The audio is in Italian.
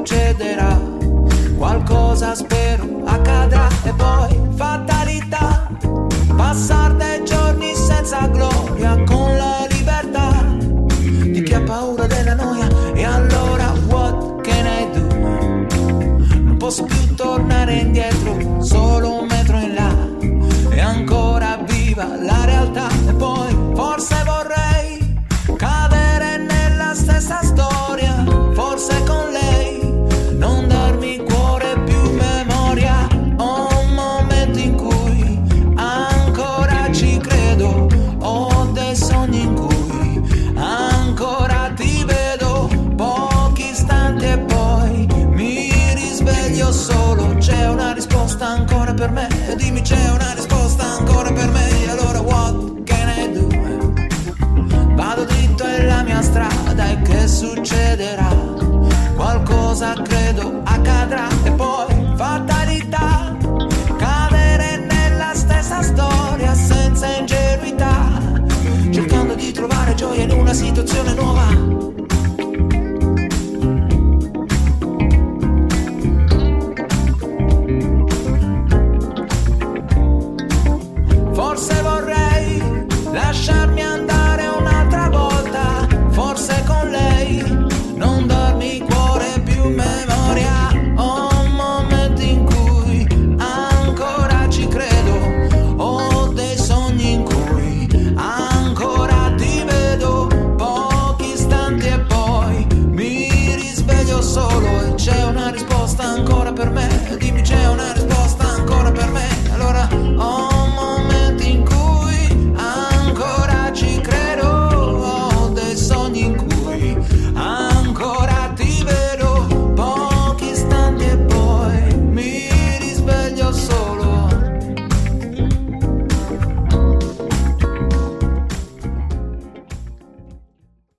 succederà, qualcosa spero accadrà e poi fatalità, passar dei giorni senza gloria con la libertà di chi ha paura della noia. E allora what can I do? Non posso più tornare indietro, solo un metro in là e ancora viva la realtà. E poi forse vorrei cadere nella stessa storia, forse con lei non darmi cuore più memoria. Ho un momento in cui ancora ci credo, ho dei sogni in cui ancora ti vedo, pochi istanti e poi mi risveglio solo. C'è una risposta ancora per me, dimmi c'è una risposta ancora per me. E allora what can I do? Vado dritto è la mia strada e che succederà? Qualcosa credo accadrà e poi fatalità, cadere nella stessa storia senza ingenuità, cercando di trovare gioia in una situazione nuova.